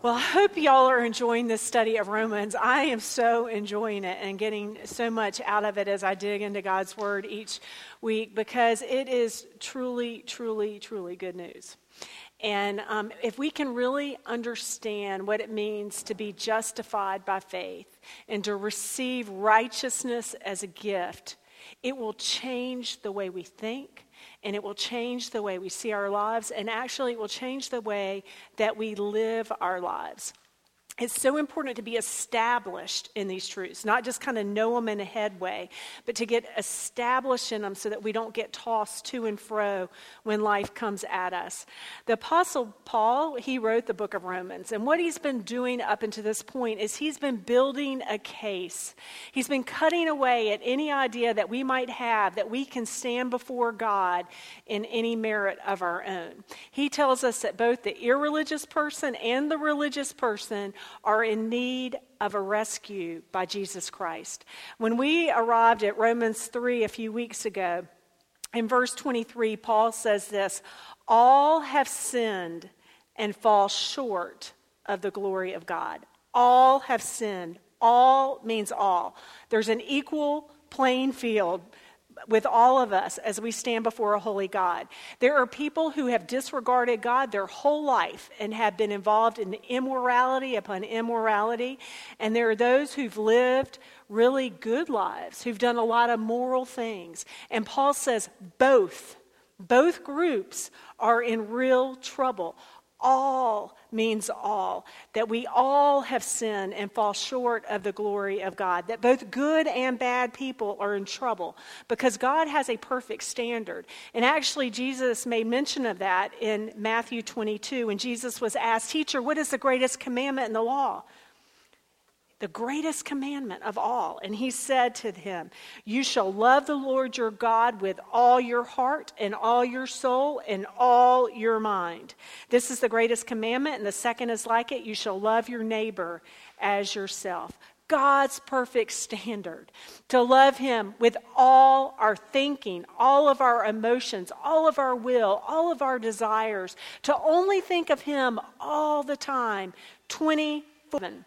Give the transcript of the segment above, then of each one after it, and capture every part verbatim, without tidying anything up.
Well, I hope y'all are enjoying this study of Romans. I am so enjoying it and getting so much out of it as I dig into God's Word each week, because it is truly, truly, truly good news. And um, if we can really understand what it means to be justified by faith and to receive righteousness as a gift, it will change the way we think, and it will change the way we see our lives, and actually it will change the way that we live our lives. It's so important to be established in these truths, not just kind of know them in a head way, but to get established in them so that we don't get tossed to and fro when life comes at us. The Apostle Paul, he wrote the book of Romans, and what he's been doing up until this point is he's been building a case. He's been cutting away at any idea that we might have that we can stand before God in any merit of our own. He tells us that both the irreligious person and the religious person are in need of a rescue by Jesus Christ. When we arrived at Romans three a few weeks ago, in verse twenty-three, Paul says this: all have sinned and fall short of the glory of God. All have sinned. All means all. There's an equal playing field with all of us as we stand before a holy God. There are people who have disregarded God their whole life and have been involved in immorality upon immorality. And there are those who've lived really good lives, who've done a lot of moral things. And Paul says both, both groups are in real trouble. All means all, that we all have sinned and fall short of the glory of God, that both good and bad people are in trouble because God has a perfect standard. And actually, Jesus made mention of that in Matthew twenty-two when Jesus was asked, "Teacher, what is the greatest commandment in the law?" The greatest commandment of all. And he said to him, "You shall love the Lord your God with all your heart and all your soul and all your mind. This is the greatest commandment, and the second is like it. You shall love your neighbor as yourself." God's perfect standard. To love him with all our thinking, all of our emotions, all of our will, all of our desires. To only think of him all the time, twenty-four seven.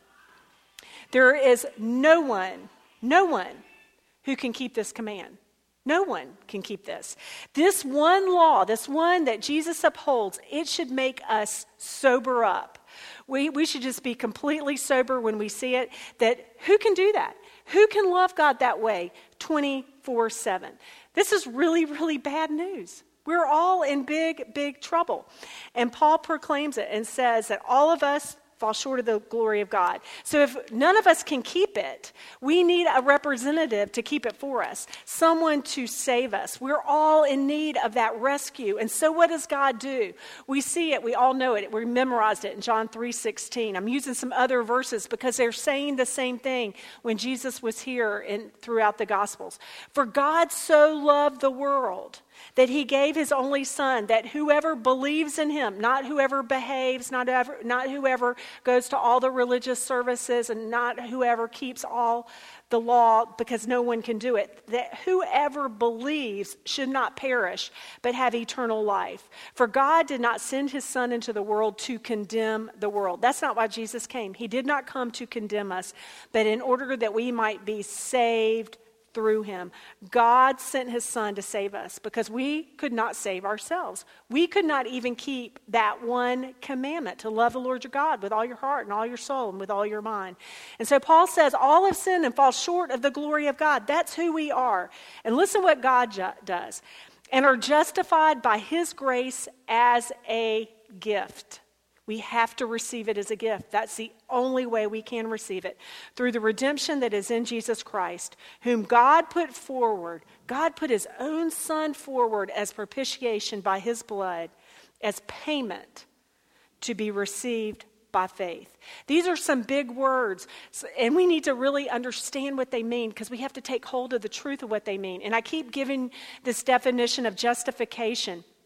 There is no one, no one who can keep this command. No one can keep this. This one law, this one that Jesus upholds, it should make us sober up. We, we should just be completely sober when we see it, that who can do that? Who can love God that way twenty-four seven? This is really, really bad news. We're all in big, big trouble. And Paul proclaims it and says that all of us fall short of the glory of God. So if none of us can keep it, we need a representative to keep it for us, someone to save us. We're all in need of that rescue. And so what does God do? We see it, we all know it, we memorized it in John three sixteen. I'm using some other verses because they're saying the same thing when Jesus was here and throughout the Gospels. For God so loved the world that he gave his only son, that whoever believes in him, not whoever behaves, not whoever, not whoever goes to all the religious services, and not whoever keeps all the law, because no one can do it, that whoever believes should not perish, but have eternal life. For God did not send his son into the world to condemn the world. That's not why Jesus came. He did not come to condemn us, but in order that we might be saved through him. God sent his son to save us because we could not save ourselves. We could not even keep that one commandment, to love the Lord your God with all your heart and all your soul and with all your mind. And so Paul says all have sinned and fall short of the glory of God. That's who we are. And listen what God ju- does. And are justified by his grace as a gift. We have to receive it as a gift. That's the only way we can receive it. Through the redemption that is in Jesus Christ, whom God put forward. God put his own son forward as propitiation by his blood, as payment to be received by faith. These are some big words, and we need to really understand what they mean because we have to take hold of the truth of what they mean. And I keep giving this definition of justification.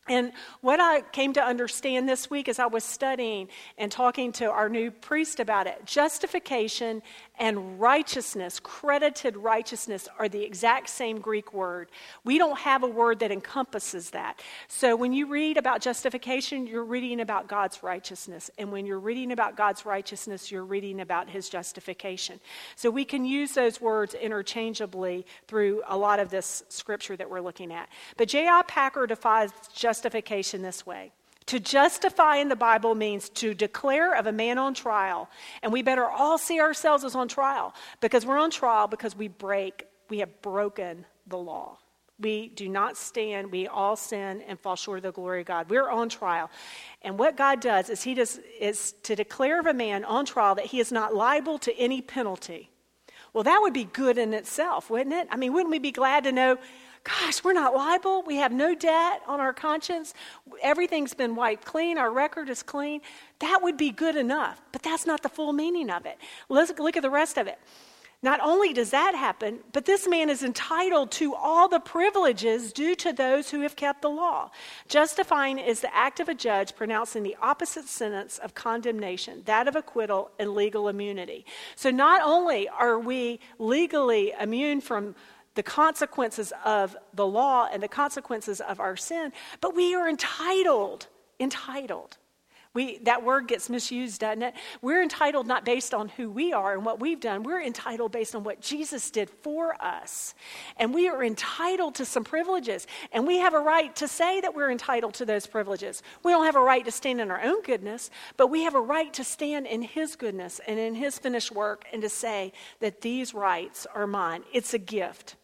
And what I came to understand this week as I was studying and talking to our new priest about it, justification and righteousness, credited righteousness, are the exact same Greek word. We don't have a word that encompasses that. So when you read about justification, you're reading about God's righteousness. And when you're reading about God's righteousness, you're reading about his justification. So we can use those words interchangeably through a lot of this scripture that we're looking at. But J I Packer defines justification Justification this way. To justify in the Bible means to declare of a man on trial. And we better all see ourselves as on trial, because we're on trial because we break, we have broken the law. We do not stand, we all sin and fall short of the glory of God. We're on trial. And what God does is he does is to declare of a man on trial that he is not liable to any penalty. Well, that would be good in itself, wouldn't it? I mean, wouldn't we be glad to know, gosh, we're not liable. We have no debt on our conscience. Everything's been wiped clean. Our record is clean. That would be good enough. But that's not the full meaning of it. Let's look at the rest of it. Not only does that happen, but this man is entitled to all the privileges due to those who have kept the law. Justifying is the act of a judge pronouncing the opposite sentence of condemnation, that of acquittal and legal immunity. So not only are we legally immune from the consequences of the law and the consequences of our sin, but we are entitled, entitled. We, that word gets misused, doesn't it? We're entitled not based on who we are and what we've done. We're entitled based on what Jesus did for us. And we are entitled to some privileges. And we have a right to say that we're entitled to those privileges. We don't have a right to stand in our own goodness, but we have a right to stand in his goodness and in his finished work and to say that these rights are mine. It's a gift.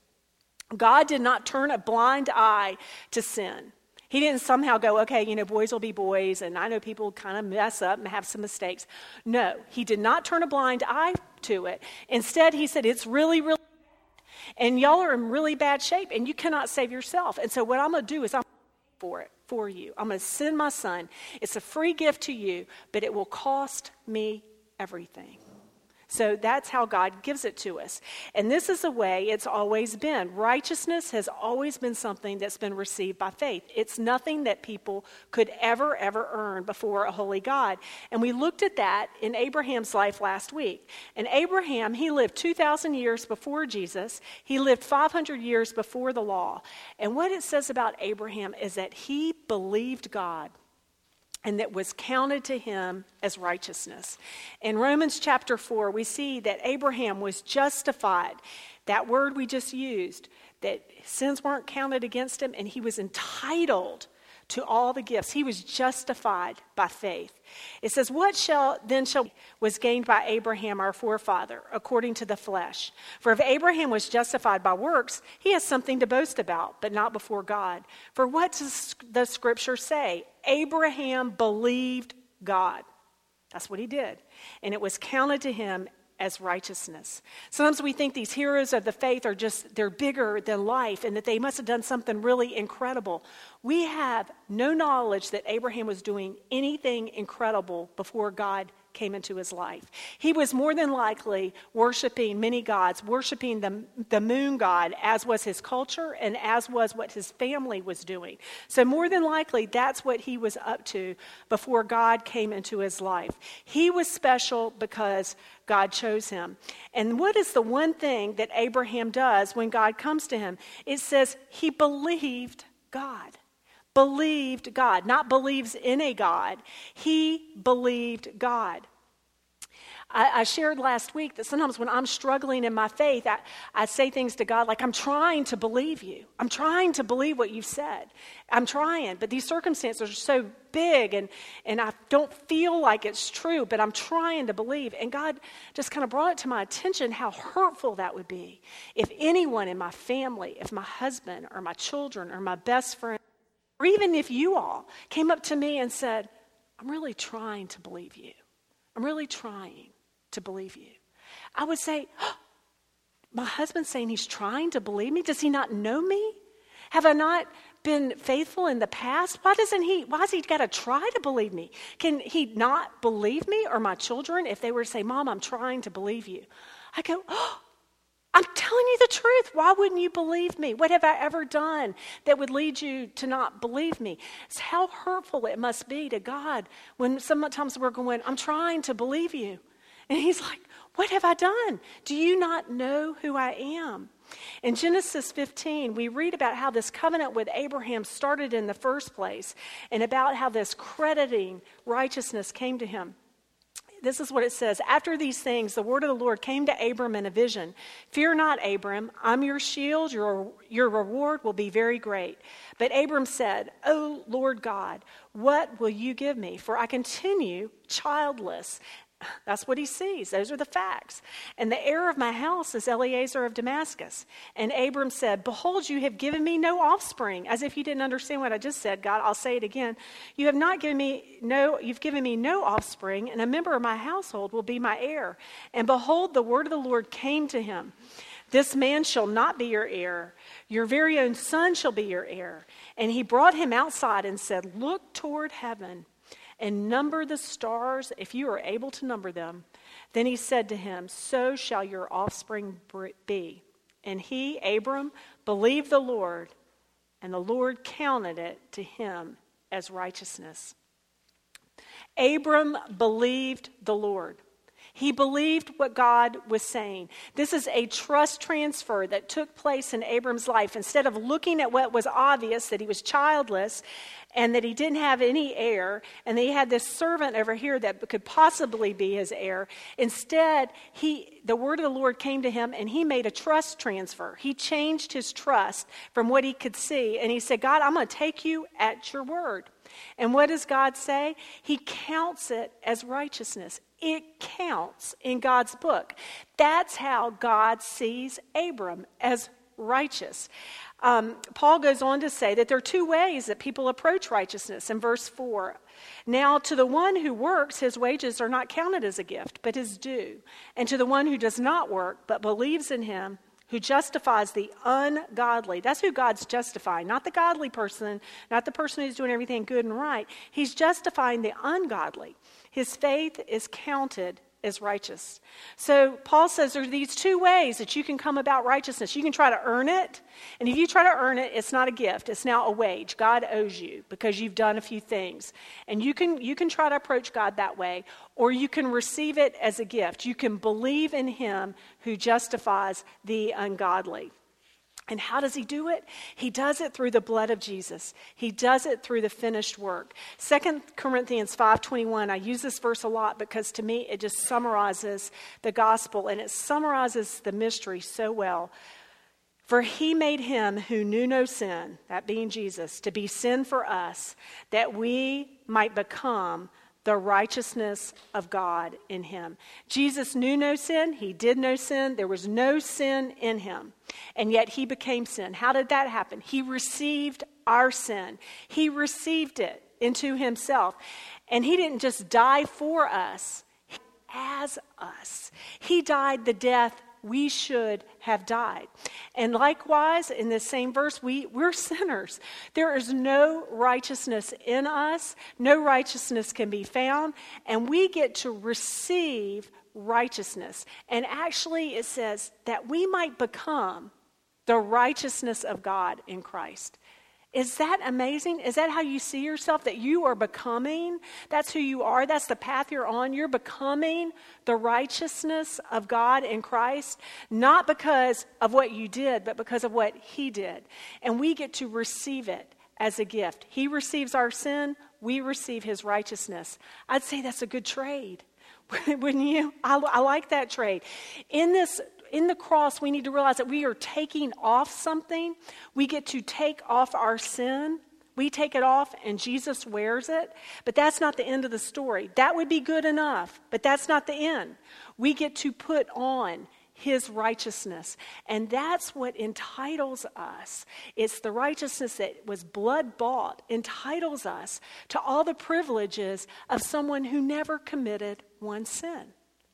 God did not turn a blind eye to sin. He didn't somehow go, okay, you know, boys will be boys, and I know people kind of mess up and have some mistakes. No, he did not turn a blind eye to it. Instead, he said, it's really, really bad, and y'all are in really bad shape, and you cannot save yourself. And so what I'm going to do is I'm going to pay for it for you. I'm going to send my son. It's a free gift to you, but it will cost me everything. So that's how God gives it to us. And this is the way it's always been. Righteousness has always been something that's been received by faith. It's nothing that people could ever, ever earn before a holy God. And we looked at that in Abraham's life last week. And Abraham, he lived two thousand years before Jesus. He lived five hundred years before the law. And what it says about Abraham is that he believed God, and that was counted to him as righteousness. In Romans chapter four, we see that Abraham was justified. That word we just used, that sins weren't counted against him, and he was entitled to all the gifts. He was justified by faith. It says, what shall then shall was gained by Abraham our forefather, according to the flesh? For if Abraham was justified by works, he has something to boast about, but not before God. For what does the scripture say? Abraham believed God. That's what he did. And it was counted to him as righteousness. Sometimes we think these heroes of the faith are just, they're bigger than life and that they must have done something really incredible. We have no knowledge that Abraham was doing anything incredible before God came into his life. He was more than likely worshiping many gods, worshiping the, the moon god, as was his culture and as was what his family was doing. So more than likely, that's what he was up to before God came into his life. He was special because God chose him. And what is the one thing that Abraham does when God comes to him? It says he believed God. Believed God, not believes in a God. He believed God. I, I shared last week that sometimes when I'm struggling in my faith, I, I say things to God like, I'm trying to believe you. I'm trying to believe what you've said. I'm trying, but these circumstances are so big and, and I don't feel like it's true, but I'm trying to believe. And God just kind of brought it to my attention how hurtful that would be if anyone in my family, if my husband or my children or my best friend, or even if you all came up to me and said, I'm really trying to believe you. I'm really trying to believe you. I would say, oh, my husband's saying he's trying to believe me. Does he not know me? Have I not been faithful in the past? Why doesn't he, why has he got to try to believe me? Can he not believe me or my children if they were to say, Mom, I'm trying to believe you? I go, oh, I'm telling you the truth. Why wouldn't you believe me? What have I ever done that would lead you to not believe me? It's how hurtful it must be to God when sometimes we're going, I'm trying to believe you. And he's like, what have I done? Do you not know who I am? In Genesis fifteen, we read about how this covenant with Abraham started in the first place and about how this crediting righteousness came to him. This is what it says. After these things, the word of the Lord came to Abram in a vision. Fear not, Abram. I'm your shield. Your, your reward will be very great. But Abram said, O Lord God, what will you give me? For I continue childless. That's what he sees. Those are the facts. And the heir of my house is Eliezer of Damascus. And Abram said, behold, you have given me no offspring. As if you didn't understand what I just said, God, I'll say it again. You have not given me no, you've given me no offspring, and a member of my household will be my heir. And behold, the word of the Lord came to him. This man shall not be your heir. Your very own son shall be your heir. And he brought him outside and said, look toward heaven and number the stars, if you are able to number them. Then he said to him, so shall your offspring be. And he, Abram, believed the Lord, and the Lord counted it to him as righteousness. Abram believed the Lord. He believed what God was saying. This is a trust transfer that took place in Abram's life. Instead of looking at what was obvious, that he was childless and that he didn't have any heir, and that he had this servant over here that could possibly be his heir, instead, he, the word of the Lord came to him and he made a trust transfer. He changed his trust from what he could see, and he said, God, I'm going to take you at your word. And what does God say? He counts it as righteousness. It counts in God's book. That's how God sees Abram, as righteous. Um, Paul goes on to say that there are two ways that people approach righteousness in verse four. Now, to the one who works, his wages are not counted as a gift, but his due. And to the one who does not work, but believes in him, who justifies the ungodly. That's who God's justifying, not the godly person, not the person who's doing everything good and right. He's justifying the ungodly. His faith is counted as righteous. So Paul says there are these two ways that you can come about righteousness. You can try to earn it, and if you try to earn it, it's not a gift. It's now a wage. God owes you because you've done a few things. And you can you can try to approach God that way, or you can receive it as a gift. You can believe in him who justifies the ungodly. And how does he do it? He does it through the blood of Jesus. He does it through the finished work. Second Corinthians five twenty-one, I use this verse a lot because to me it just summarizes the gospel, and it summarizes the mystery so well. For he made him who knew no sin, that being Jesus, to be sin for us, that we might become the righteousness of God in him. Jesus knew no sin. He did no sin. There was no sin in him. And yet he became sin. How did that happen? He received our sin. He received it into himself. And he didn't just die for us, as us. He died the death we should have died. And likewise, in this same verse, we, we're sinners. There is no righteousness in us. No righteousness can be found. And we get to receive righteousness. And actually, it says that we might become the righteousness of God in Christ. Is that amazing? Is that how you see yourself? That you are becoming? That's who you are? That's the path you're on? You're becoming the righteousness of God in Christ, not because of what you did, but because of what he did. And we get to receive it as a gift. He receives our sin. We receive his righteousness. I'd say that's a good trade. Wouldn't you? I, I like that trade. In this In the cross, we need to realize that we are taking off something. We get to take off our sin. We take it off and Jesus wears it. But that's not the end of the story. That would be good enough, but that's not the end. We get to put on his righteousness. And that's what entitles us. It's the righteousness that was blood bought, entitles us to all the privileges of someone who never committed one sin.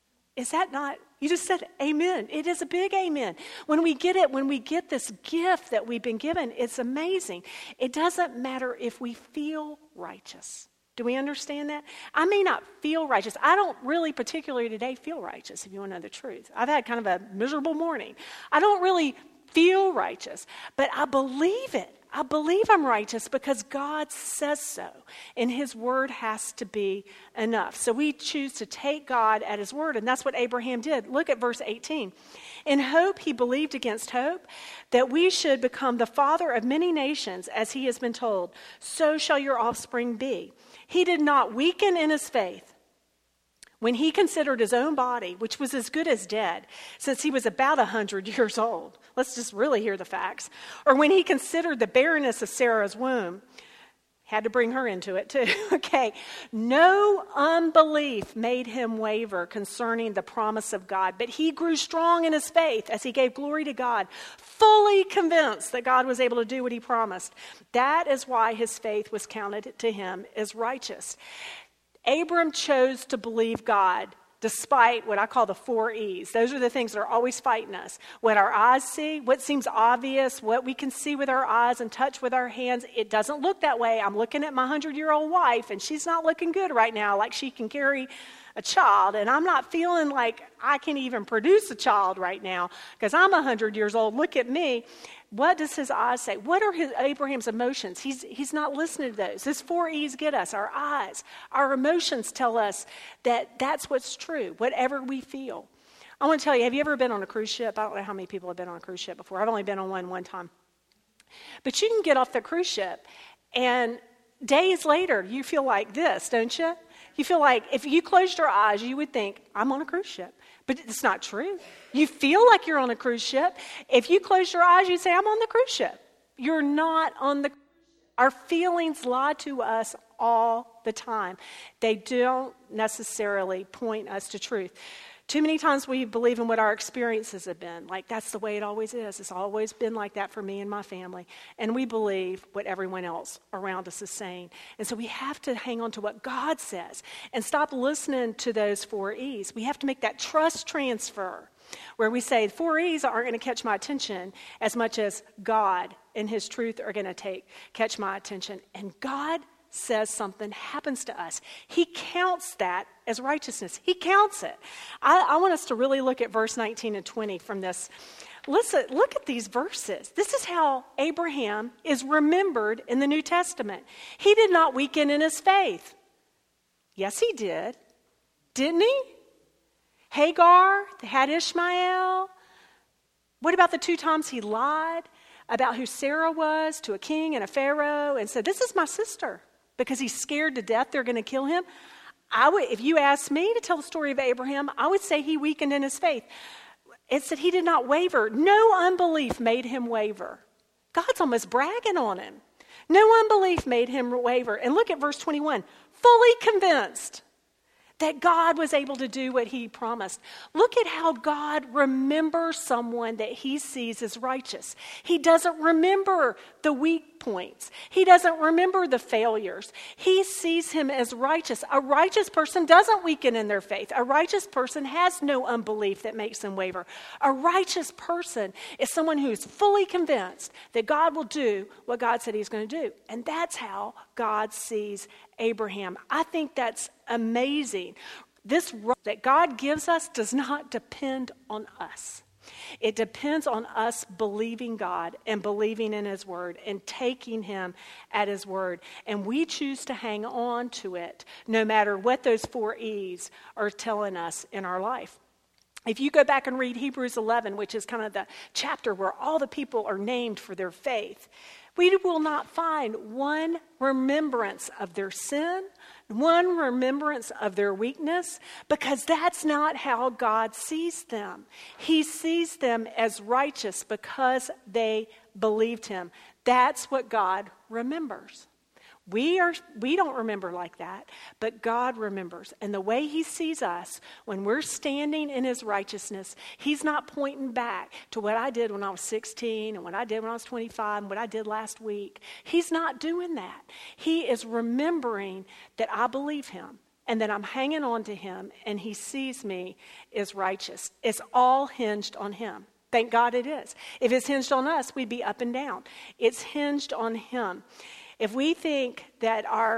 Is that not, you just said amen. It is a big amen. When we get it, when we get this gift that we've been given, it's amazing. It doesn't matter if we feel righteous. Do we understand that? I may not feel righteous. I don't really particularly today feel righteous, if you want to know the truth. I've had kind of a miserable morning. I don't really feel righteous, but I believe it. I believe I'm righteous because God says so, and his word has to be enough. So we choose to take God at his word, and that's what Abraham did. Look at verse eighteen. In hope he believed against hope, that we should become the father of many nations, as he has been told, so shall your offspring be. He did not weaken in his faith when he considered his own body, which was as good as dead, since he was about a hundred years old. Let's just really hear the facts. Or when he considered the barrenness of Sarah's womb. Had to bring her into it too. Okay. No unbelief made him waver concerning the promise of God, but he grew strong in his faith as he gave glory to God, fully convinced that God was able to do what he promised. That is why his faith was counted to him as righteous. Abram chose to believe God despite what I call the four E's. Those are the things that are always fighting us. What our eyes see, what seems obvious, what we can see with our eyes and touch with our hands. It doesn't look that way. I'm looking at my hundred-year-old wife, and she's not looking good right now, like she can carry a child. And I'm not feeling like I can even produce a child right now because I'm one hundred years old. Look at me. What does his eyes say? What are his, Abraham's emotions? He's, he's not listening to those. His four E's get us, our eyes. Our emotions tell us that that's what's true, whatever we feel. I want to tell you, have you ever been on a cruise ship? I don't know how many people have been on a cruise ship before. I've only been on one one time. But you can get off the cruise ship, and days later, you feel like this, don't you? You feel like if you closed your eyes, you would think, I'm on a cruise ship. But it's not true. You feel like you're on a cruise ship. If you close your eyes, you'd say, I'm on the cruise ship. You're not on the... Our feelings lie to us all the time. They don't necessarily point us to truth. Too many times we believe in what our experiences have been. Like, that's the way it always is. It's always been like that for me and my family. And we believe what everyone else around us is saying. And so we have to hang on to what God says and stop listening to those four E's. We have to make that trust transfer where we say, four E's aren't going to catch my attention as much as God and his truth are going to take catch my attention. And God says something happens to us. He counts that as righteousness. He counts it. I, I want us to really look at verse nineteen and twenty from this. Listen, look at these verses. This is how Abraham is remembered in the New Testament. He did not weaken in his faith. Yes, he did. Didn't he? Hagar had Ishmael. What about the two times he lied about who Sarah was to a king and a pharaoh and said, this is my sister, because he's scared to death they're going to kill him? I would, if you asked me to tell the story of Abraham, I would say he weakened in his faith. It said he did not waver. No unbelief made him waver. God's almost bragging on him. No unbelief made him waver. And look at verse twenty-one. Fully convinced that God was able to do what he promised. Look at how God remembers someone that he sees as righteous. He doesn't remember the weak points. He doesn't remember the failures. He sees him as righteous. A righteous person doesn't weaken in their faith. A righteous person has no unbelief that makes them waver. A righteous person is someone who's fully convinced that God will do what God said he's going to do. And that's how God sees Abraham. I think that's amazing. This that God gives us does not depend on us. It depends on us believing God and believing in his word and taking him at his word. And we choose to hang on to it no matter what those four E's are telling us in our life. If you go back and read Hebrews eleven, which is kind of the chapter where all the people are named for their faith, we will not find one remembrance of their sin, one remembrance of their weakness, because that's not how God sees them. He sees them as righteous because they believed him. That's what God remembers. We are we don't remember like that, but God remembers. And the way he sees us, when we're standing in his righteousness, he's not pointing back to what I did when I was sixteen and what I did when I was twenty-five and what I did last week. He's not doing that. He is remembering that I believe him and that I'm hanging on to him, and he sees me as righteous. It's all hinged on him. Thank God it is. If it's hinged on us, we'd be up and down. It's hinged on him. If we think that our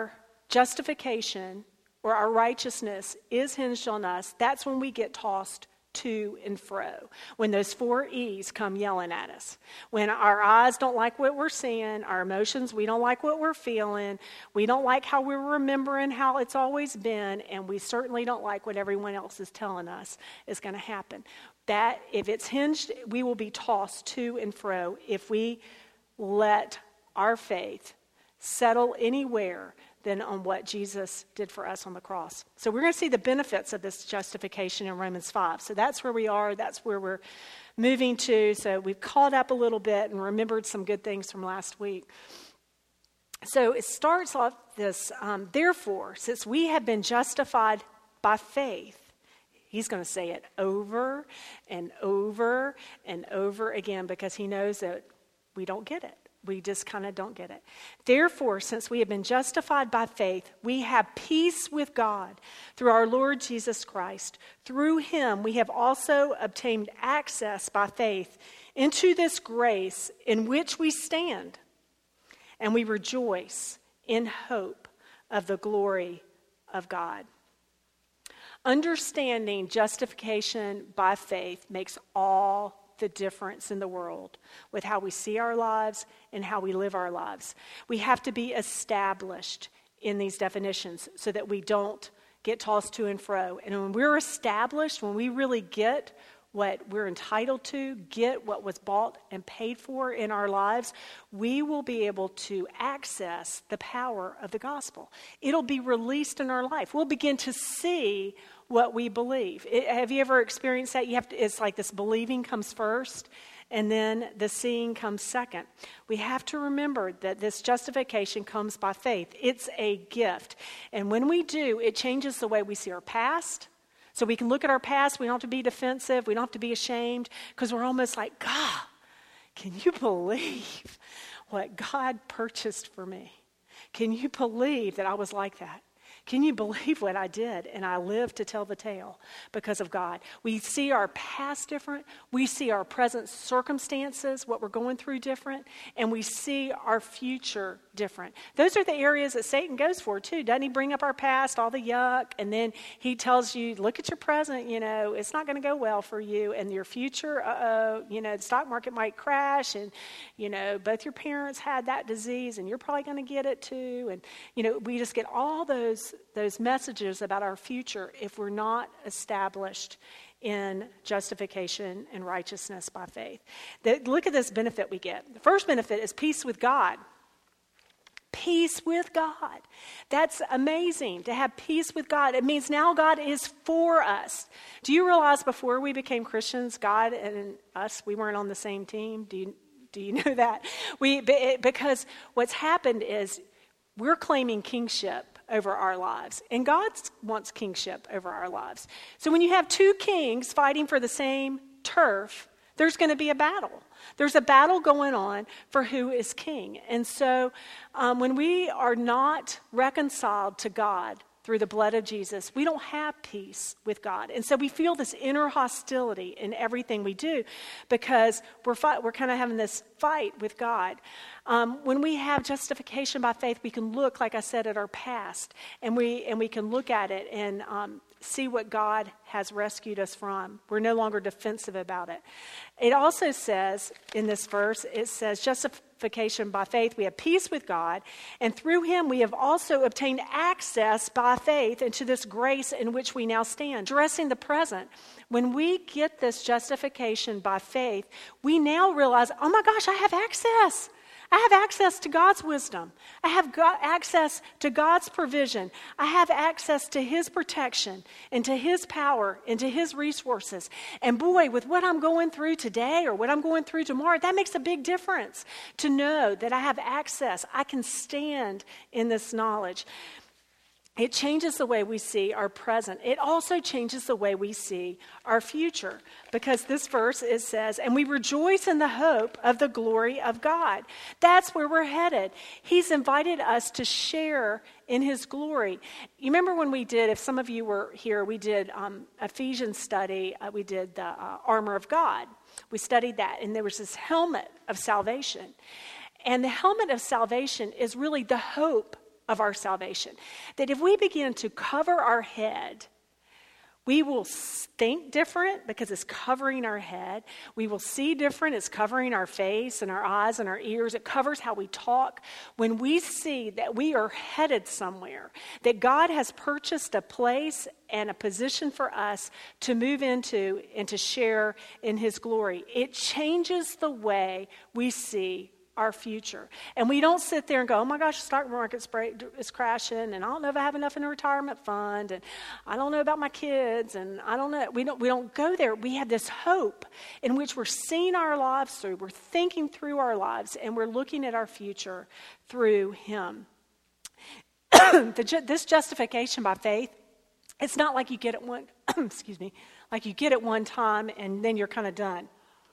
justification or our righteousness is hinged on us, that's when we get tossed to and fro. When those four E's come yelling at us. When our eyes don't like what we're seeing, our emotions, we don't like what we're feeling, we don't like how we're remembering how it's always been, and we certainly don't like what everyone else is telling us is going to happen. That, if it's hinged, we will be tossed to and fro if we let our faith settle anywhere than on what Jesus did for us on the cross. So we're going to see the benefits of this justification in Romans five. So that's where we are. That's where we're moving to. So we've caught up a little bit and remembered some good things from last week. So it starts off this, um, therefore, since we have been justified by faith, he's going to say it over and over and over again because he knows that we don't get it. We just kind of don't get it. Therefore, since we have been justified by faith, we have peace with God through our Lord Jesus Christ. Through him, we have also obtained access by faith into this grace in which we stand, and we rejoice in hope of the glory of God. Understanding justification by faith makes all the difference in the world with how we see our lives and how we live our lives. We have to be established in these definitions so that we don't get tossed to and fro. And when we're established, when we really get what we're entitled to, get what was bought and paid for in our lives, we will be able to access the power of the gospel. It'll be released in our life. We'll begin to see what we believe. It, have you ever experienced that? You have to, it's like this believing comes first, and then the seeing comes second. We have to remember that this justification comes by faith. It's a gift. And when we do, it changes the way we see our past. So we can look at our past. We don't have to be defensive. We don't have to be ashamed because we're almost like, God, can you believe what God purchased for me? Can you believe that I was like that? Can you believe what I did? And I live to tell the tale because of God. We see our past different. We see our present circumstances, what we're going through different. And we see our future different. Those are the areas that Satan goes for too. Doesn't he bring up our past, all the yuck? And then he tells you, look at your present, you know, it's not going to go well for you. And your future, uh-oh, you know, the stock market might crash. And, you know, both your parents had that disease and you're probably going to get it too. And, you know, we just get all those those messages about our future if we're not established in justification and righteousness by faith. The, look at this benefit we get. The first benefit is peace with God. Peace with God. That's amazing to have peace with God. It means now God is for us. Do you realize before we became Christians, God and us, we weren't on the same team? Do you, do you know that? We because what's happened is we're claiming kingship over our lives. And God wants kingship over our lives. So when you have two kings fighting for the same turf, there's going to be a battle. There's a battle going on for who is king. And so um, when we are not reconciled to God through the blood of Jesus, we don't have peace with God. And so we feel this inner hostility in everything we do because we're fight, we're kind of having this fight with God. Um, when we have justification by faith, we can look, like I said, at our past, and we and we can look at it and um, see what God has rescued us from. We're no longer defensive about it. It also says in this verse, it says justification by faith, we have peace with God, and through him we have also obtained access by faith into this grace in which we now stand. Addressing the present, when we get this justification by faith, we now realize, oh my gosh, I have access. I have access to God's wisdom. I have got access to God's provision. I have access to his protection and to his power and to his resources. And boy, with what I'm going through today or what I'm going through tomorrow, that makes a big difference to know that I have access. I can stand in this knowledge. It changes the way we see our present. It also changes the way we see our future. Because this verse, it says, and we rejoice in the hope of the glory of God. That's where we're headed. He's invited us to share in his glory. You remember when we did, if some of you were here, we did um, Ephesians study. Uh, we did the uh, armor of God. We studied that. And there was this helmet of salvation. And the helmet of salvation is really the hope of our salvation. That if we begin to cover our head, we will think different because it's covering our head. We will see different. It's covering our face and our eyes and our ears. It covers how we talk. When we see that we are headed somewhere, that God has purchased a place and a position for us to move into and to share in his glory, it changes the way we see our future. And we don't sit there and go, oh my gosh, the stock market's is crashing, and I don't know if I have enough in a retirement fund, and I don't know about my kids, and I don't know. We don't, we don't go there. We have this hope in which we're seeing our lives through. We're thinking through our lives, and we're looking at our future through him. the, this justification by faith, it's not like you get it one, excuse me, like you get it one time and then you're kind of done.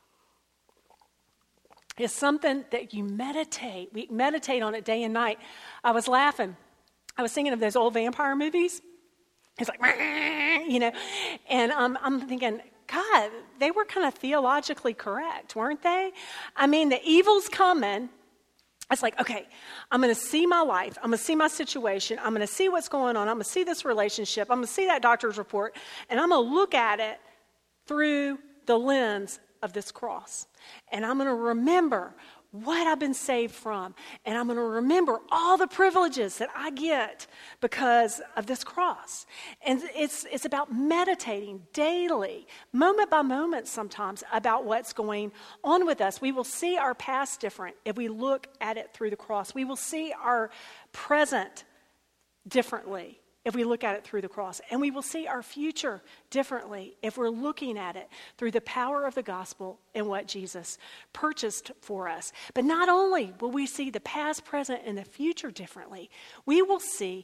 It's something that you meditate. We meditate on it day and night. I was laughing. I was thinking of those old vampire movies. It's like, you know, and um, I'm thinking, God, they were kind of theologically correct, weren't they? I mean, the evil's coming. It's like, okay, I'm going to see my life. I'm going to see my situation. I'm going to see what's going on. I'm going to see this relationship. I'm going to see that doctor's report. And I'm going to look at it through the lens of this cross. And I'm going to remember what I've been saved from. And I'm going to remember all the privileges that I get because of this cross. And it's it's about meditating daily, moment by moment sometimes, about what's going on with us. We will see our past different if we look at it through the cross. We will see our present differently if we look at it through the cross. And we will see our future differently if we're looking at it through the power of the gospel and what Jesus purchased for us. But not only will we see the past, present, and the future differently, we will see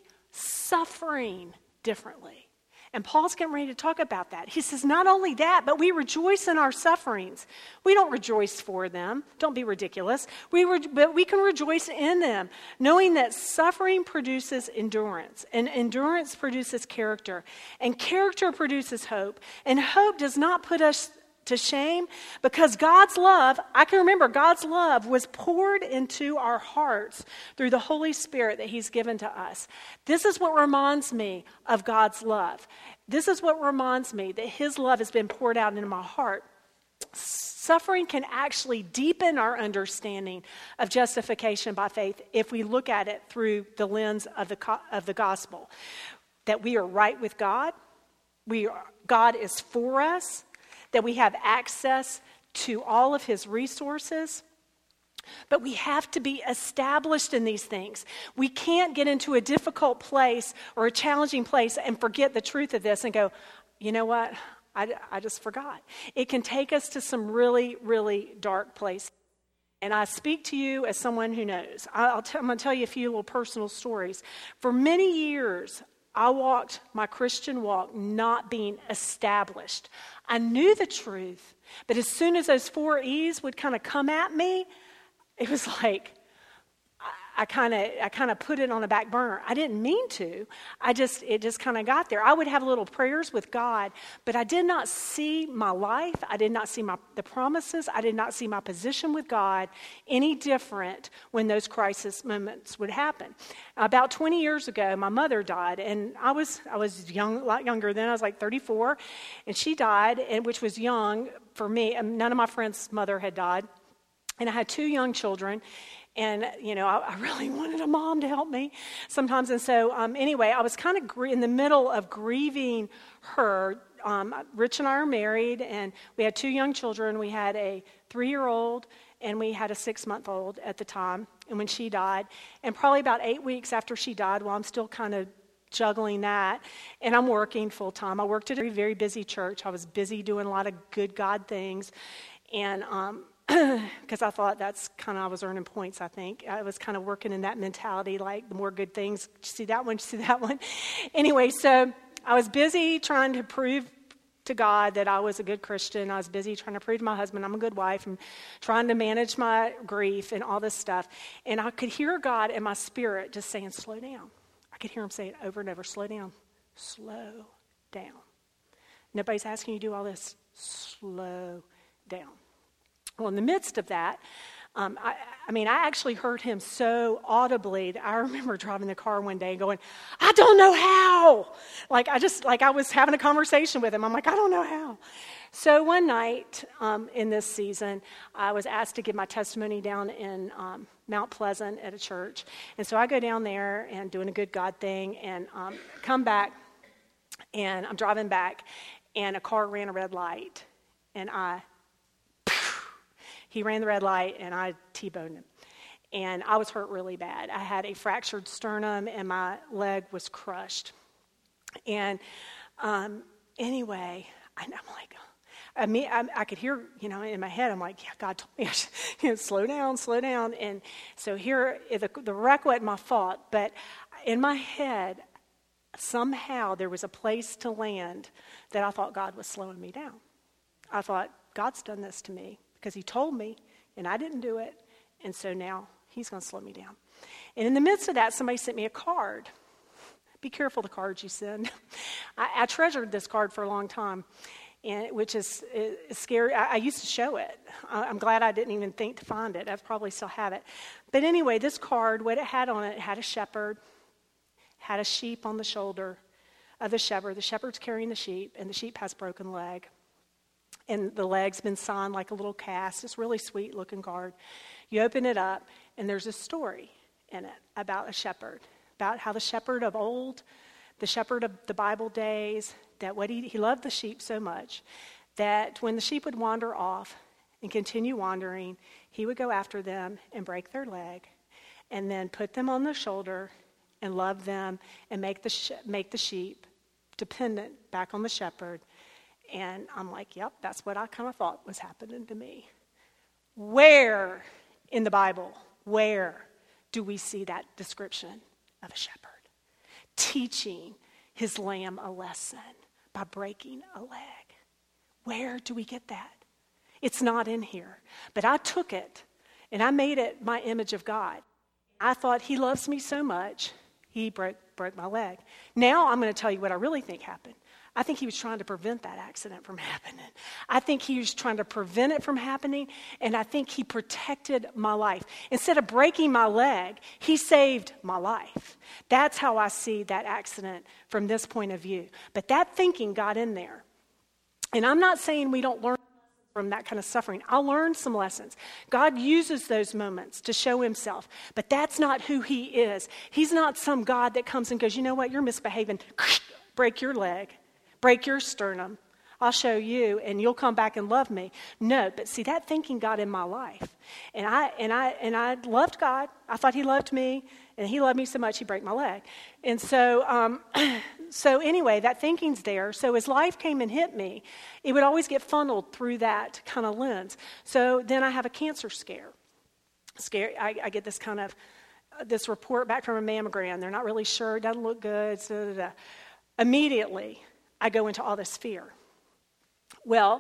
suffering differently. And Paul's getting ready to talk about that. He says, not only that, but we rejoice in our sufferings. We don't rejoice for them. Don't be ridiculous. We re- but we can rejoice in them, knowing that suffering produces endurance, and endurance produces character, and character produces hope, and hope does not put us to shame because God's love, I can remember God's love was poured into our hearts through the Holy Spirit that he's given to us. This is what reminds me of God's love. This is what reminds me that his love has been poured out into my heart. Suffering can actually deepen our understanding of justification by faith if we look at it through the lens of the of the gospel. That we are right with God, we are, God is for us, that we have access to all of his resources. But we have to be established in these things. We can't get into a difficult place or a challenging place and forget the truth of this and go, you know what, I, I just forgot. It can take us to some really, really dark places. And I speak to you as someone who knows. I'll t- I'm going to tell you a few little personal stories. For many years, I walked my Christian walk not being established. I knew the truth, but as soon as those four E's would kind of come at me, it was like I kind of I kind of put it on the back burner. I didn't mean to. I just it just kind of got there. I would have little prayers with God, but I did not see my life. I did not see my the promises. I did not see my position with God any different when those crisis moments would happen. About twenty years ago, my mother died, and I was I was young, a lot younger then. I was like thirty-four, and she died, and which was young for me. None of my friends' mother had died, and I had two young children. And, you know, I, I really wanted a mom to help me sometimes. And so, um, anyway, I was kind of gr- in the middle of grieving her. Um, Rich and I are married, and we had two young children. We had a three-year-old, and we had a six-month-old at the time, and when she died. And probably about eight weeks after she died, while I'm still kind of juggling that, and I'm working full-time. I worked at a very, very busy church. I was busy doing a lot of good God things. And um because I thought that's kind of, I was earning points, I think. I was kind of working in that mentality, like the more good things, you see that one, you see that one. Anyway, so I was busy trying to prove to God that I was a good Christian. I was busy trying to prove to my husband I'm a good wife and trying to manage my grief and all this stuff. And I could hear God in my spirit just saying, slow down. I could hear him say it over and over, slow down, slow down. Nobody's asking you to do all this, slow down. Well, in the midst of that, Um, I, I mean, I actually heard him so audibly that I remember driving the car one day and going, I don't know how. Like I just, like I was having a conversation with him. I'm like, I don't know how. So one night um, in this season, I was asked to give my testimony down in um, Mount Pleasant at a church. And so I go down there and doing a good God thing and um, come back, and I'm driving back, and a car ran a red light. And I, he ran the red light, and I T-boned him. And I was hurt really bad. I had a fractured sternum, and my leg was crushed. And um, anyway, I'm like, I mean, I, I could hear, you know, in my head, I'm like, yeah, God told me I should, you know, slow down, slow down. And so here, the, the wreck wasn't my fault, but in my head, somehow there was a place to land that I thought God was slowing me down. I thought, God's done this to me because he told me, and I didn't do it, and so now he's going to slow me down. And in the midst of that, somebody sent me a card. Be careful the cards you send. I, I treasured this card for a long time. And which is, is scary. I, I used to show it. I, I'm glad I didn't even think to find it. I probably still have it. But anyway, this card, what it had on it, it had a shepherd, had a sheep on the shoulder of the shepherd. The shepherd's carrying the sheep, and the sheep has a broken leg. And the leg's been signed like a little cast. It's a really sweet-looking card. You open it up, and there's a story in it about a shepherd, about how the shepherd of old, the shepherd of the Bible days, that what he, he loved the sheep so much that when the sheep would wander off and continue wandering, he would go after them and break their leg and then put them on the shoulder and love them and make the sh- make the sheep dependent back on the shepherd. And I'm like, yep, that's what I kind of thought was happening to me. Where in the Bible, where do we see that description of a shepherd teaching his lamb a lesson by breaking a leg? Where do we get that? It's not in here. But I took it and I made it my image of God. I thought he loves me so much, he broke, broke my leg. Now I'm going to tell you what I really think happened. I think he was trying to prevent that accident from happening. I think he was trying to prevent it from happening, and I think he protected my life. Instead of breaking my leg, he saved my life. That's how I see that accident from this point of view. But that thinking got in there. And I'm not saying we don't learn from that kind of suffering. I learned some lessons. God uses those moments to show himself, but that's not who he is. He's not some God that comes and goes, you know what, you're misbehaving, break your leg. Break your sternum. I'll show you, and you'll come back and love me. No, but see, that thinking got in my life, and I and I and I loved God. I thought he loved me, and he loved me so much he broke my leg. And so, um, so anyway, that thinking's there. So as life came and hit me, it would always get funneled through that kind of lens. So then I have a cancer scare. Scare. I, I get this kind of uh, this report back from a mammogram. They're not really sure. It doesn't look good. So da, da, da. Immediately, I go into all this fear. Well,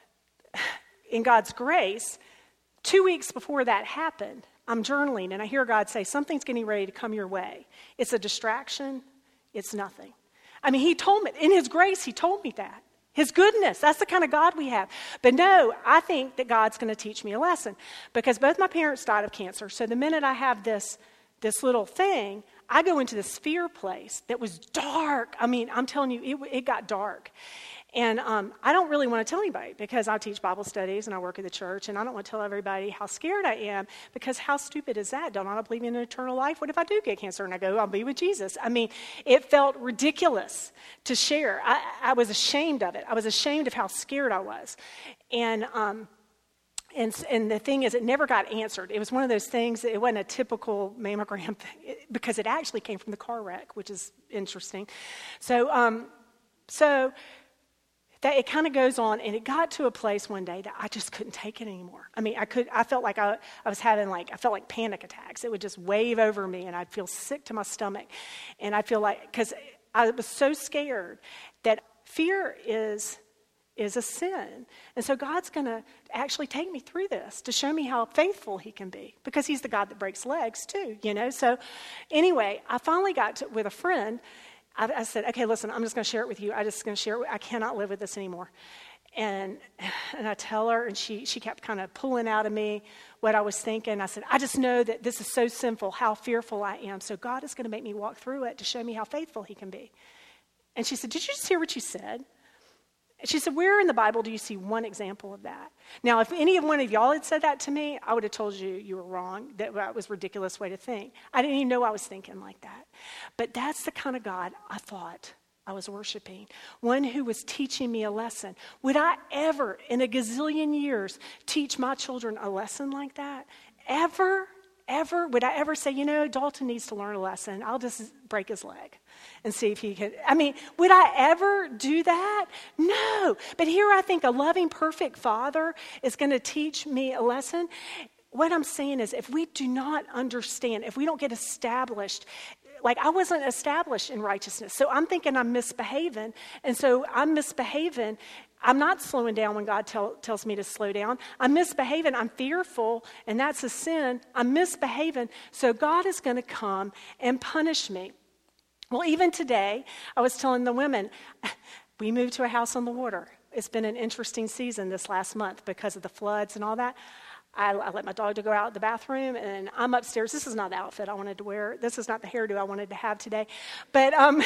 in God's grace, two weeks before that happened, I'm journaling and I hear God say, something's getting ready to come your way. It's a distraction. It's nothing. I mean, he told me, in his grace, he told me that. His goodness, that's the kind of God we have. But no, I think that God's going to teach me a lesson because both my parents died of cancer. So the minute I have this, this little thing, I go into this fear place that was dark. I mean, I'm telling you, it, it got dark. And um, I don't really want to tell anybody because I teach Bible studies and I work at the church, and I don't want to tell everybody how scared I am because how stupid is that? Don't I believe in an eternal life? What if I do get cancer and I go, I'll be with Jesus? I mean, it felt ridiculous to share. I, I was ashamed of it. I was ashamed of how scared I was. And um And, and the thing is, it never got answered. It was one of those things, it wasn't a typical mammogram thing, because it actually came from the car wreck, which is interesting. So, um, so that it kind of goes on, and it got to a place one day that I just couldn't take it anymore. I mean, I could. I felt like I, I was having like, I felt like panic attacks. It would just wave over me, and I'd feel sick to my stomach. And I'd feel like, because I was so scared that fear is... is a sin. And so God's going to actually take me through this to show me how faithful he can be, because he's the God that breaks legs too, you know. So anyway, I finally got to, with a friend, I, I said, okay, listen, I'm just going to share it with you. I'm just going to share it. I cannot live with this anymore. And and I tell her, and she, she kept kind of pulling out of me what I was thinking. I said, I just know that this is so sinful, how fearful I am. So God is going to make me walk through it to show me how faithful he can be. And she said, did you just hear what you said? And she said, where in the Bible do you see one example of that? Now, if any of one of y'all had said that to me, I would have told you you were wrong. That, that was a ridiculous way to think. I didn't even know I was thinking like that. But that's the kind of God I thought I was worshiping. One who was teaching me a lesson. Would I ever, in a gazillion years, teach my children a lesson like that? Ever? Ever? Would I ever say, you know, Dalton needs to learn a lesson. I'll just break his leg and see if he can. I mean, would I ever do that? No. But here I think a loving, perfect father is going to teach me a lesson. What I'm saying is if we do not understand, if we don't get established, like I wasn't established in righteousness. So I'm thinking I'm misbehaving. And so I'm misbehaving. I'm not slowing down when God tell, tells me to slow down. I'm misbehaving. I'm fearful, and that's a sin. I'm misbehaving. So God is going to come and punish me. Well, even today, I was telling the women, we moved to a house on the water. It's been an interesting season this last month because of the floods and all that. I, I let my dog to go out the bathroom, and I'm upstairs. This is not the outfit I wanted to wear. This is not the hairdo I wanted to have today. But um,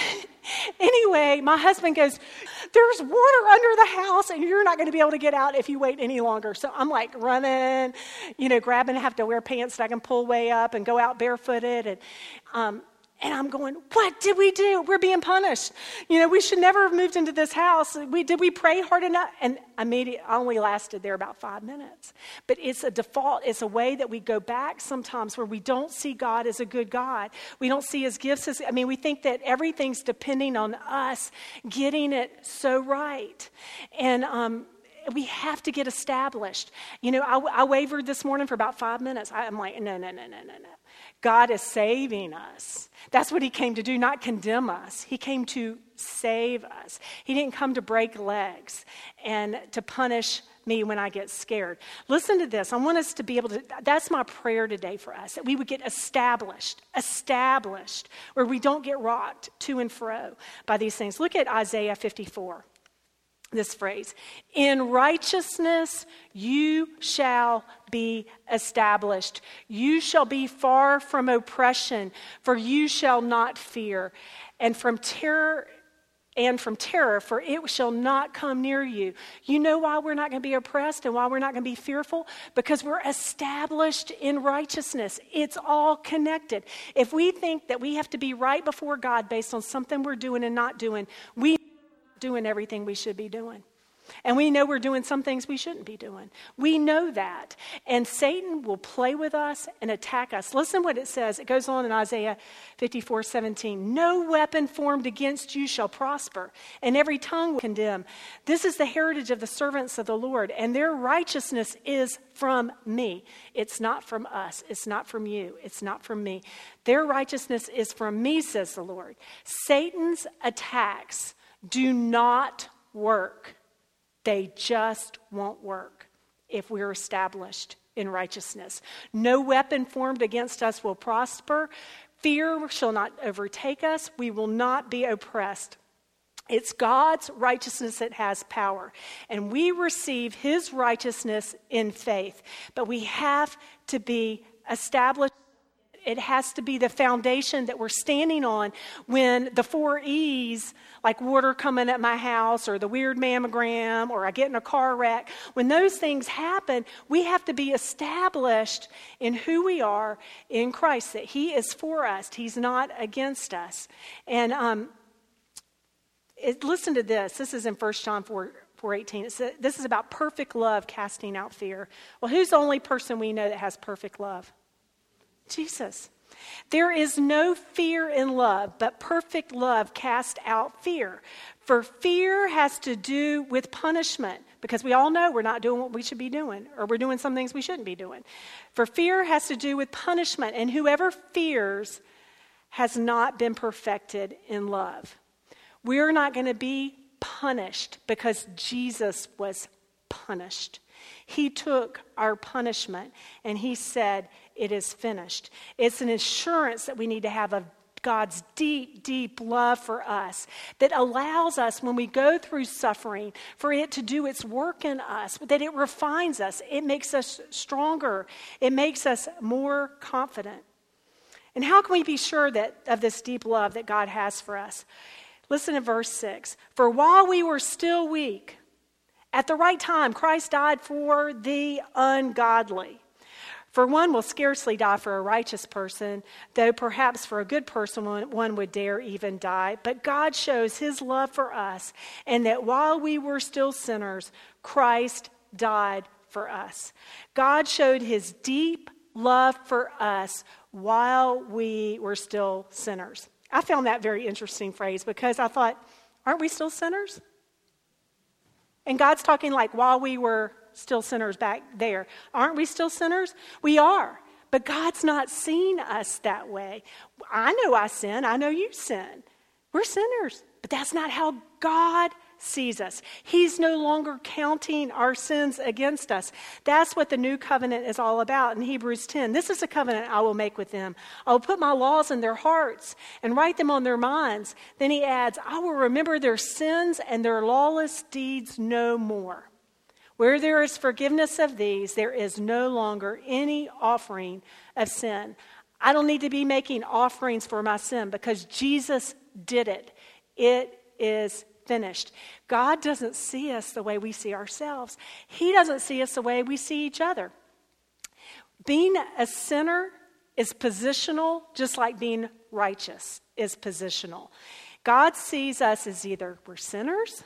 anyway, my husband goes, there's water under the house, and you're not going to be able to get out if you wait any longer. So I'm like running, you know, grabbing, have to wear pants that I can pull way up and go out barefooted. And um And I'm going, what did we do? We're being punished. You know, we should never have moved into this house. We, did we pray hard enough? And immediately, I only lasted there about five minutes. But it's a default. It's a way that we go back sometimes where we don't see God as a good God. We don't see his gifts as, I mean, we think that everything's depending on us getting it so right. And, um, we have to get established. You know, I, I wavered this morning for about five minutes. I, I'm like, no, no, no, no, no, no. God is saving us. That's what he came to do, not condemn us. He came to save us. He didn't come to break legs and to punish me when I get scared. Listen to this. I want us to be able to, that's my prayer today for us, that we would get established, established, where we don't get rocked to and fro by these things. Look at Isaiah fifty-four. This phrase, in righteousness you shall be established. You shall be far from oppression, for you shall not fear. And from terror, and from terror, for it shall not come near you. You know why we're not going to be oppressed and why we're not going to be fearful? Because we're established in righteousness. It's all connected. If we think that we have to be right before God based on something we're doing and not doing, we doing everything we should be doing. And we know we're doing some things we shouldn't be doing. We know that. And Satan will play with us and attack us. Listen what it says. It goes on in Isaiah fifty-four seventeen. No weapon formed against you shall prosper, and every tongue will condemn. This is the heritage of the servants of the Lord, and their righteousness is from me. It's not from us. It's not from you. It's not from me. Their righteousness is from me, says the Lord. Satan's attacks do not work. They just won't work if we're established in righteousness. No weapon formed against us will prosper. Fear shall not overtake us. We will not be oppressed. It's God's righteousness that has power. And we receive his righteousness in faith. But we have to be established. It has to be the foundation that we're standing on when the four E's, like water coming at my house or the weird mammogram or I get in a car wreck, when those things happen, we have to be established in who we are in Christ, that he is for us. He's not against us. And um, it, listen to this. This is in First John four eighteen. It says, this is about perfect love casting out fear. Well, who's the only person we know that has perfect love? Jesus. There is no fear in love, but perfect love casts out fear. For fear has to do with punishment, because we all know we're not doing what we should be doing, or we're doing some things we shouldn't be doing. For fear has to do with punishment, and whoever fears has not been perfected in love. We're not going to be punished because Jesus was punished. He took our punishment and he said, it is finished. It's an assurance that we need to have of God's deep, deep love for us that allows us, when we go through suffering, for it to do its work in us, that it refines us, it makes us stronger, it makes us more confident. And how can we be sure that of this deep love that God has for us? Listen to verse six. For while we were still weak, at the right time, Christ died for the ungodly. For one will scarcely die for a righteous person, though perhaps for a good person one would dare even die. But God shows his love for us, and that while we were still sinners, Christ died for us. God showed his deep love for us while we were still sinners. I found that very interesting phrase because I thought, aren't we still sinners? And God's talking like while we were still sinners back there. Aren't we still sinners? We are. But God's not seen us that way. I know I sin. I know you sin. We're sinners. But that's not how God sees us. He's no longer counting our sins against us. That's what the new covenant is all about in Hebrews ten. This is a covenant I will make with them. I will put my laws in their hearts and write them on their minds. Then he adds, I will remember their sins and their lawless deeds no more. Where there is forgiveness of these, there is no longer any offering of sin. I don't need to be making offerings for my sin because Jesus did it. It is finished. God doesn't see us the way we see ourselves. He doesn't see us the way we see each other. Being a sinner is positional, just like being righteous is positional. God sees us as either we're sinners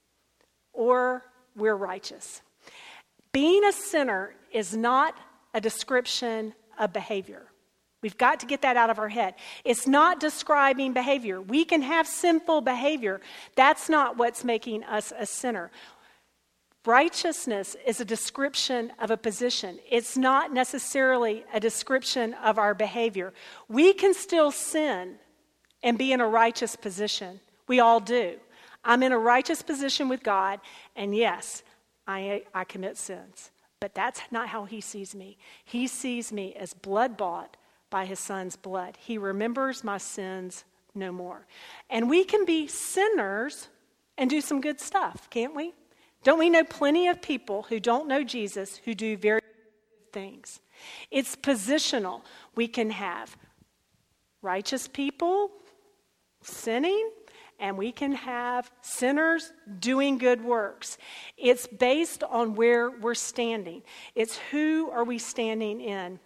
or we're righteous. Being a sinner is not a description of behavior. We've got to get that out of our head. It's not describing behavior. We can have sinful behavior. That's not what's making us a sinner. Righteousness is a description of a position. It's not necessarily a description of our behavior. We can still sin and be in a righteous position. We all do. I'm in a righteous position with God, and yes, I, I commit sins. But that's not how he sees me. He sees me as blood-bought by his son's blood. He remembers my sins no more. And we can be sinners and do some good stuff, can't we? Don't we know plenty of people who don't know Jesus who do very good things? It's positional. We can have righteous people sinning, and we can have sinners doing good works. It's based on where we're standing. It's who are we standing in.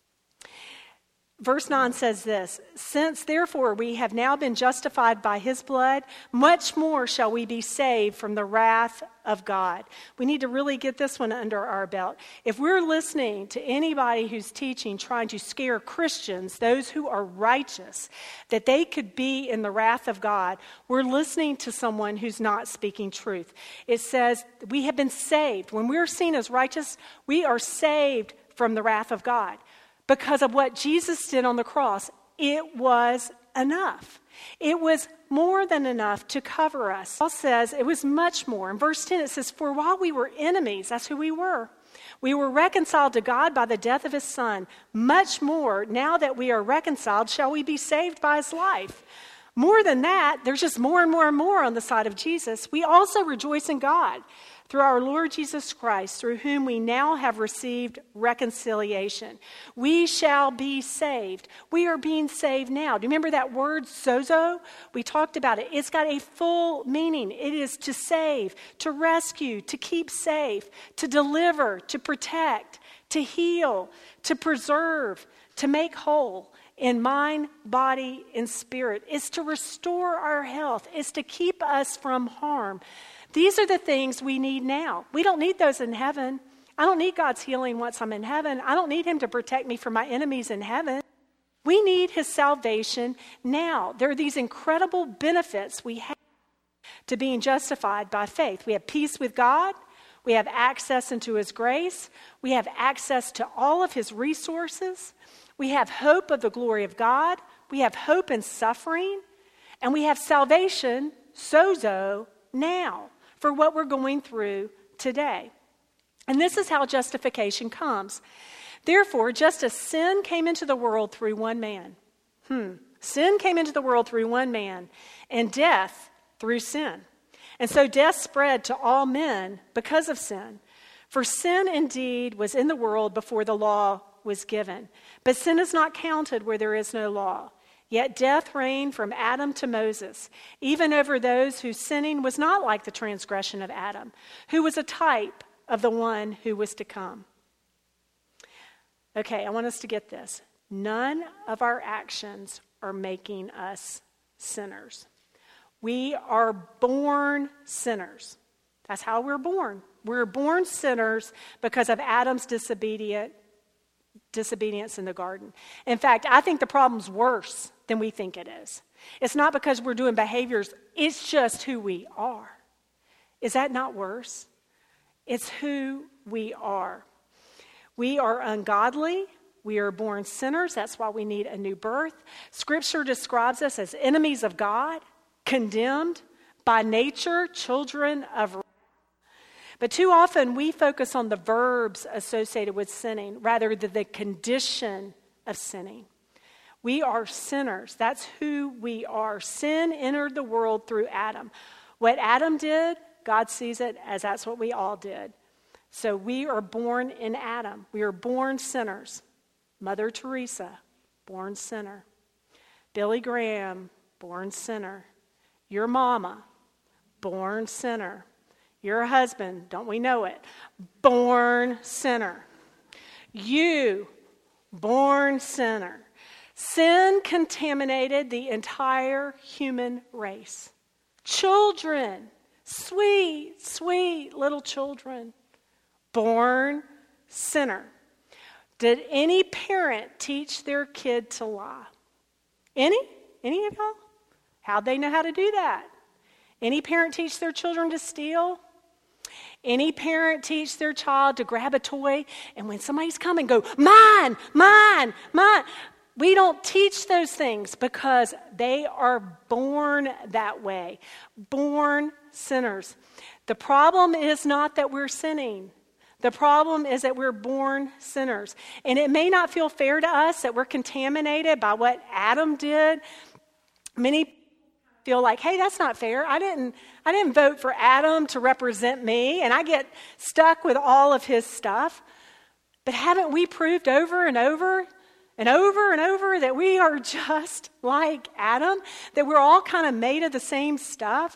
Verse nine says this, since therefore we have now been justified by his blood, much more shall we be saved from the wrath of God. We need to really get this one under our belt. If we're listening to anybody who's teaching, trying to scare Christians, those who are righteous, that they could be in the wrath of God, we're listening to someone who's not speaking truth. It says we have been saved. When we're seen as righteous, we are saved from the wrath of God. Because of what Jesus did on the cross, it was enough. It was more than enough to cover us. Paul says it was much more. In verse ten, it says, for while we were enemies, that's who we were, we were reconciled to God by the death of his son. Much more, now that we are reconciled, shall we be saved by his life. More than that, there's just more and more and more on the side of Jesus. We also rejoice in God through our Lord Jesus Christ, through whom we now have received reconciliation. We shall be saved. We are being saved now. Do you remember that word sozo? We talked about it. It's got a full meaning. It is to save, to rescue, to keep safe, to deliver, to protect, to heal, to preserve, to make whole in mind, body, and spirit. It's to restore our health. It's to keep us from harm. These are the things we need now. We don't need those in heaven. I don't need God's healing once I'm in heaven. I don't need him to protect me from my enemies in heaven. We need his salvation now. There are these incredible benefits we have to being justified by faith. We have peace with God. We have access into his grace. We have access to all of his resources. We have hope of the glory of God. We have hope in suffering. And we have salvation, sozo, now, for what we're going through today. And this is how justification comes. Therefore, just as sin came into the world through one man. Hmm. Sin came into the world through one man, and death through sin. And so death spread to all men because of sin. For sin indeed was in the world before the law was given. But sin is not counted where there is no law. Yet death reigned from Adam to Moses, even over those whose sinning was not like the transgression of Adam, who was a type of the one who was to come. Okay, I want us to get this. None of our actions are making us sinners. We are born sinners. That's how we're born. We're born sinners because of Adam's disobedient, disobedience in the garden. In fact, I think the problem's worse than we think it is. It's not because we're doing behaviors. It's just who we are. Is that not worse? It's who we are. We are ungodly. We are born sinners. That's why we need a new birth. Scripture describes us as enemies of God, condemned, by nature, children of wrath. But too often we focus on the verbs associated with sinning rather than the condition of sinning. We are sinners. That's who we are. Sin entered the world through Adam. What Adam did, God sees it as that's what we all did. So we are born in Adam. We are born sinners. Mother Teresa, born sinner. Billy Graham, born sinner. Your mama, born sinner. Your husband, don't we know it? Born sinner. You, born sinner. Sin contaminated the entire human race. Children, sweet, sweet little children, born sinner. Did any parent teach their kid to lie? Any? Any of y'all? How'd they know how to do that? Any parent teach their children to steal? Any parent teach their child to grab a toy and when somebody's coming go, mine, mine, mine? We don't teach those things because they are born that way, born sinners. The problem is not that we're sinning. The problem is that we're born sinners. And it may not feel fair to us that we're contaminated by what Adam did. Many feel like, hey, that's not fair. I didn't, I didn't vote for Adam to represent me, and I get stuck with all of his stuff. But haven't we proved over and over and over and over that we are just like Adam, that we're all kind of made of the same stuff?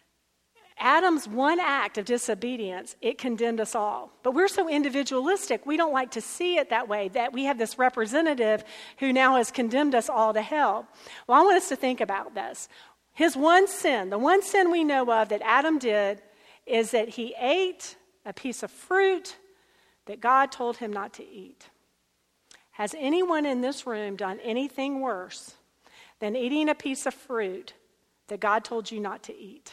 Adam's one act of disobedience, it condemned us all. But we're so individualistic, we don't like to see it that way, that we have this representative who now has condemned us all to hell. Well, I want us to think about this. His one sin, the one sin we know of that Adam did, is that he ate a piece of fruit that God told him not to eat. Has anyone in this room done anything worse than eating a piece of fruit that God told you not to eat?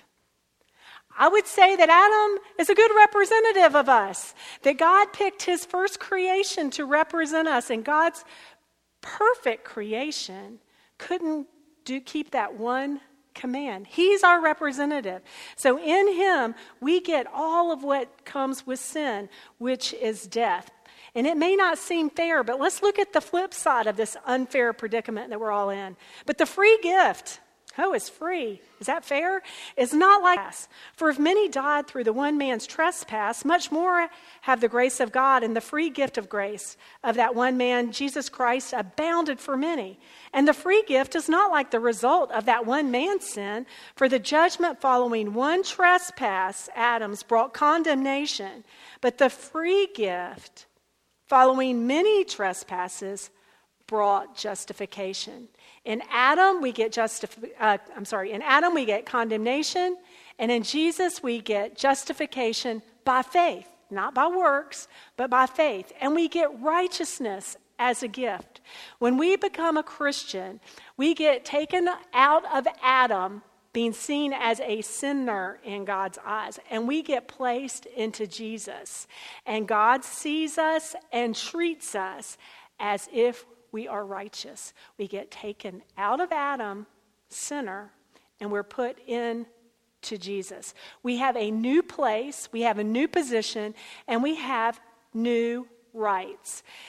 I would say that Adam is a good representative of us, that God picked his first creation to represent us, and God's perfect creation couldn't do keep that one command. He's our representative. So in him, we get all of what comes with sin, which is death. And it may not seem fair, but let's look at the flip side of this unfair predicament that we're all in. But the free gift, oh, it's free. Is that fair? It's not like us. For if many died through the one man's trespass, much more have the grace of God and the free gift of grace of that one man, Jesus Christ, abounded for many. And the free gift is not like the result of that one man's sin, for the judgment following one trespass, Adam's, brought condemnation. But the free gift following many trespasses brought justification. In Adam, we get justif- uh, I'm sorry, in Adam we get condemnation, and in Jesus we get justification by faith, not by works, but by faith. And we get righteousness as a gift. When we become a Christian, we get taken out of Adam being seen as a sinner in God's eyes, and we get placed into Jesus. And God sees us and treats us as if we are righteous. We get taken out of Adam, sinner, and we're put in to Jesus. We have a new place, we have a new position, and we have new rights.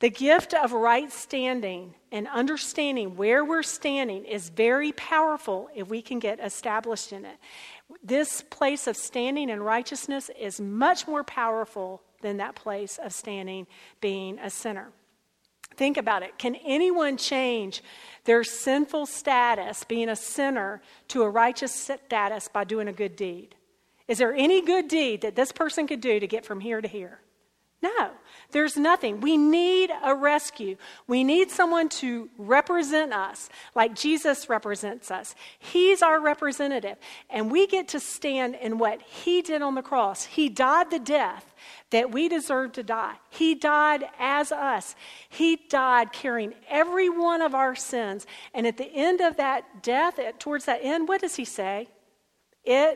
The gift of right standing and understanding where we're standing is very powerful if we can get established in it. This place of standing in righteousness is much more powerful than that place of standing being a sinner. Think about it. Can anyone change their sinful status, being a sinner, to a righteous status by doing a good deed? Is there any good deed that this person could do to get from here to here? No, there's nothing. We need a rescue. We need someone to represent us like Jesus represents us. He's our representative, and we get to stand in what he did on the cross. He died the death that we deserve to die. He died as us. He died carrying every one of our sins. And at the end of that death, towards that end, what does he say? It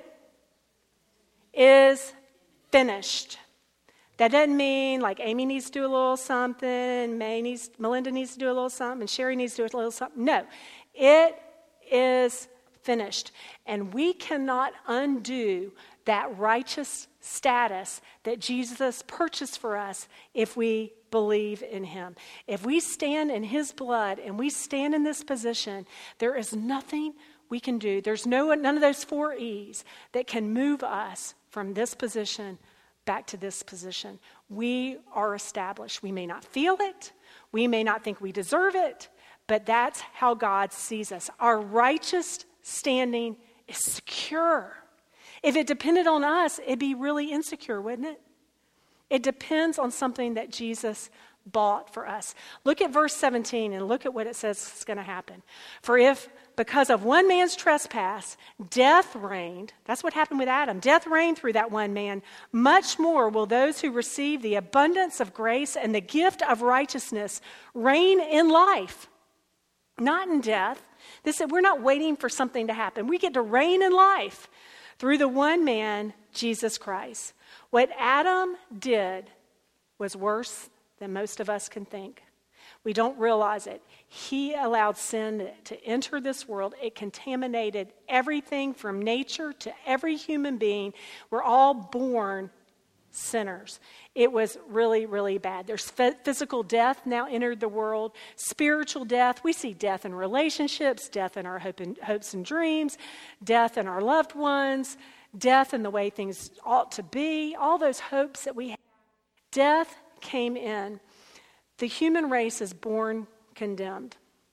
is finished. That doesn't mean like Amy needs to do a little something, May needs, Melinda needs to do a little something, and Sherry needs to do a little something. No, it is finished. And we cannot undo that righteous status that Jesus purchased for us if we believe in him. If we stand in his blood and we stand in this position, there is nothing we can do. There's no none of those four E's that can move us from this position back to this position. We are established. We may not feel it. We may not think we deserve it, but that's how God sees us. Our righteous standing is secure. If it depended on us, it'd be really insecure, wouldn't it? It depends on something that Jesus bought for us. Look at verse seventeen and look at what it says is going to happen. For if because of one man's trespass, death reigned. That's what happened with Adam. Death reigned through that one man. Much more will those who receive the abundance of grace and the gift of righteousness reign in life, not in death. They said we're not waiting for something to happen. We get to reign in life through the one man, Jesus Christ. What Adam did was worse than most of us can think. We don't realize it. He allowed sin to enter this world. It contaminated everything from nature to every human being. We're all born sinners. It was really, really bad. There's physical death now entered the world, spiritual death. We see death in relationships, death in our hope and, hopes and dreams, death in our loved ones, death in the way things ought to be, all those hopes that we have. Death came in. The human race is born condemned.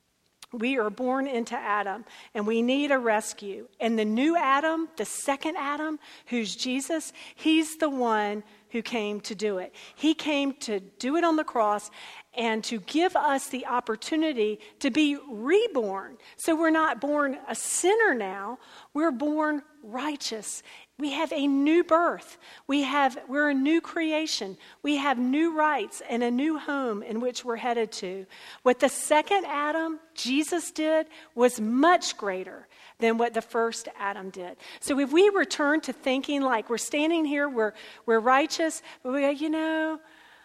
We are born into Adam, and we need a rescue. And the new Adam, the second Adam, who's Jesus, he's the one who came to do it. He came to do it on the cross and to give us the opportunity to be reborn. So we're not born a sinner now, we're born righteous. We have a new birth. We have, we're a new creation. We have new rights and a new home in which we're headed to. What the second Adam, Jesus, did was much greater than what the first Adam did. So if we return to thinking like we're standing here, we're, we're righteous, but we go, you know,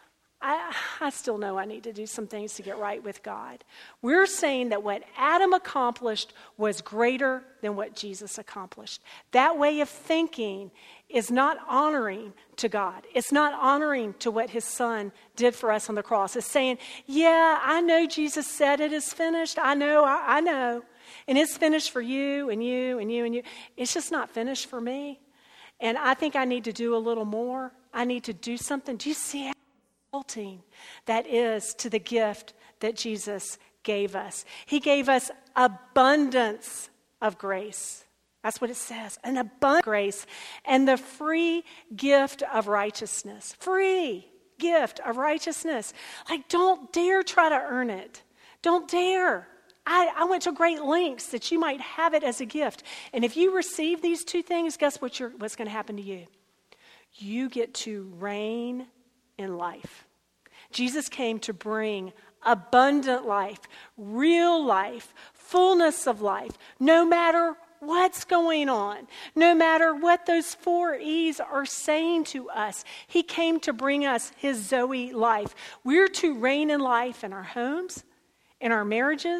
I, I still know I need to do some things to get right with God. We're saying that what Adam accomplished was greater than what Jesus accomplished. That way of thinking is not honoring to God. It's not honoring to what his son did for us on the cross. It's saying, yeah, I know Jesus said it is finished. I know, I, I know. And it's finished for you and you and you and you. It's just not finished for me. And I think I need to do a little more. I need to do something. Do you see how insulting that is to the gift that Jesus gave us? He gave us abundance of grace. That's what it says, an abundant grace and the free gift of righteousness. Free gift of righteousness. Like, don't dare try to earn it. Don't dare. I, I went to great lengths that you might have it as a gift. And if you receive these two things, guess what you're, what's going to happen to you? You get to reign in life. Jesus came to bring abundant life, real life, fullness of life, no matter what's going on, no matter what those four E's are saying to us. He came to bring us his Zoe life. We're to reign in life in our homes, in our marriages,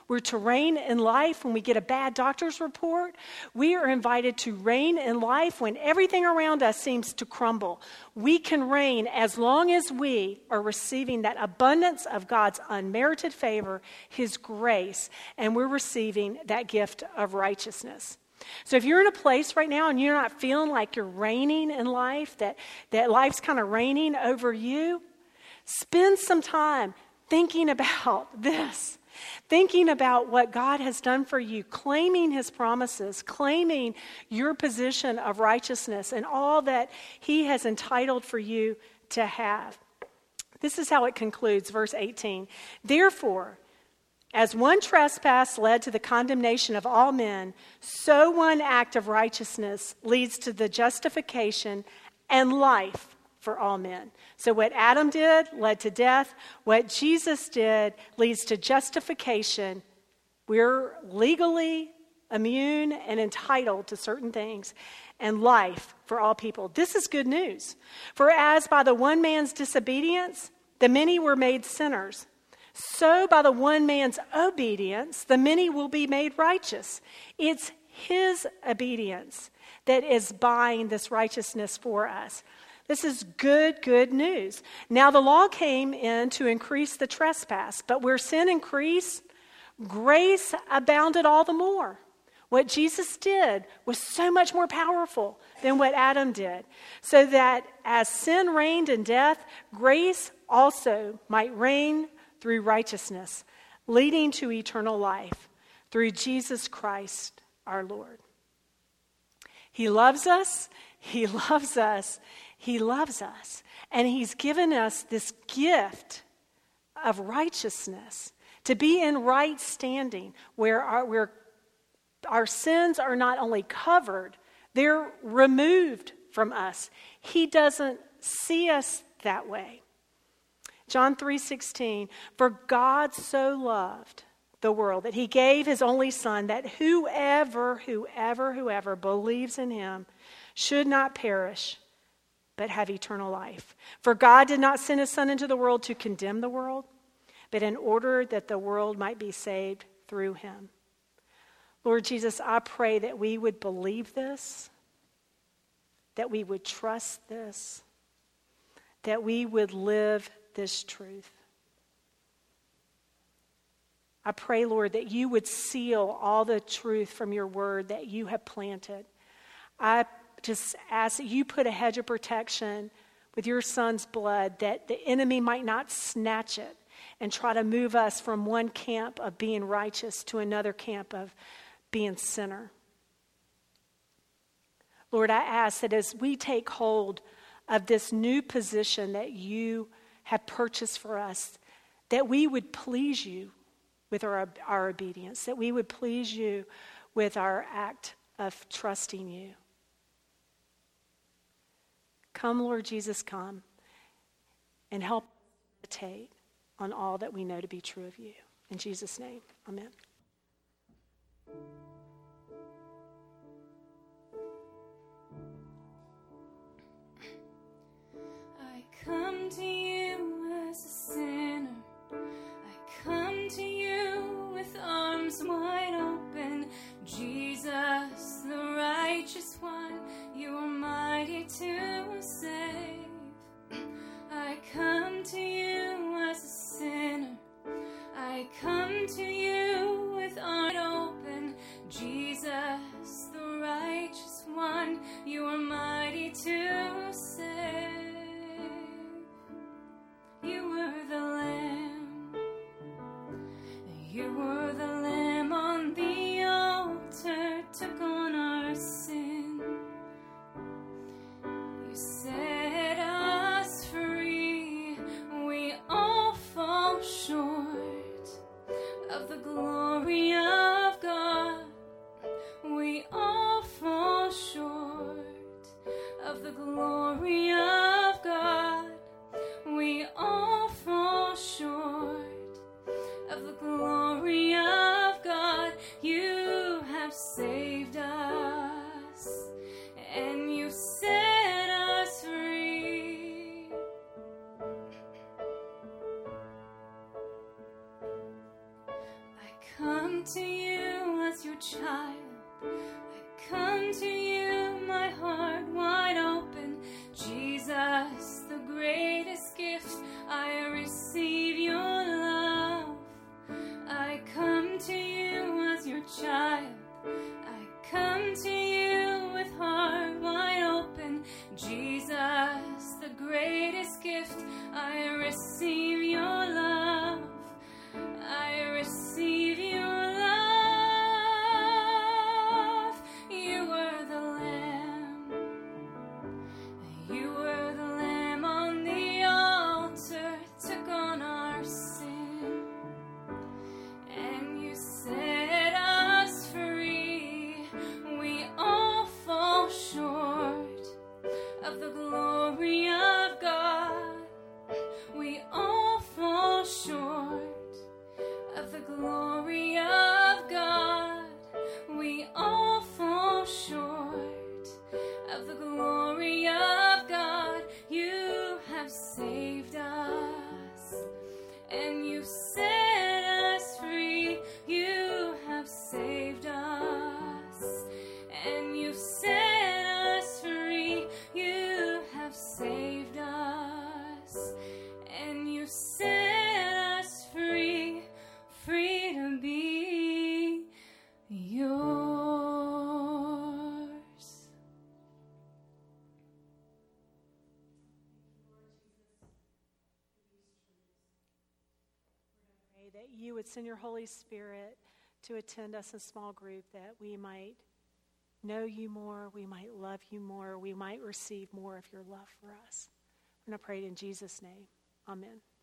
We're to reign in life when we get a bad doctor's report. We are invited to reign in life when everything around us seems to crumble. We can reign as long as we are receiving that abundance of God's unmerited favor, his grace, and we're receiving that gift of righteousness. So if you're in a place right now and you're not feeling like you're reigning in life, that, that life's kind of reigning over you, spend some time thinking about this, thinking about what God has done for you, claiming his promises, claiming your position of righteousness and all that he has entitled for you to have. This is how it concludes, verse eighteen. Therefore, as one trespass led to the condemnation of all men, so one act of righteousness leads to the justification and life for all men. So what Adam did led to death. What Jesus did leads to justification. We're legally immune and entitled to certain things, and life for all people. This is good news. For as by the one man's disobedience, the many were made sinners, so by the one man's obedience, the many will be made righteous. It's his obedience that is buying this righteousness for us. This is good, good news. Now the law came in to increase the trespass, but where sin increased, grace abounded all the more. What Jesus did was so much more powerful than what Adam did, so that as sin reigned in death, grace also might reign through righteousness, leading to eternal life through Jesus Christ our Lord. He loves us, he loves us, he loves us. And he's given us this gift of righteousness to be in right standing, where our, where our sins are not only covered, they're removed from us. He doesn't see us that way. John three sixteen, for God so loved the world that he gave his only son, that whoever, whoever, whoever believes in him should not perish, but have eternal life. For God did not send his son into the world to condemn the world, but in order that the world might be saved through him. Lord Jesus, I pray that we would believe this, that we would trust this, that we would live this truth. I pray, Lord, that you would seal all the truth from your word that you have planted. I just ask that you put a hedge of protection with your son's blood, that the enemy might not snatch it and try to move us from one camp of being righteous to another camp of being sinner. Lord, I ask that as we take hold of this new position that you have purchased for us, that we would please you with our, our obedience, that we would please you with our act of trusting you. Come, Lord Jesus, come, and help us meditate on all that we know to be true of you. In Jesus' name, amen. I come to you as a sinner. I come to you with arms wide open. Jesus, the righteous one, you are mighty to save. I come to you as a sinner. I come to you with arms open. Jesus, the righteous one, you are mighty to save. to you as your child. I come to you, my heart wide open. Jesus, the greatest gift, I receive your love. I come to you as your child. I come to you with heart wide open. Jesus, the greatest gift, I receive your love. I receive your love. You were the lamb. You were the lamb on the altar, took on our sin. And you set us free. We all fall short of the glory of God. We all fall short of the glory of God. We all fall short of the glory of God. You have saved us, and you set us free. You have saved us, and you set us free. You have saved us, and you set us free, free to be yours. Pray that you would send your Holy Spirit to attend us in small group, that we might know you more, we might love you more, we might receive more of your love for us. I'm going to pray it in Jesus' name. Amen.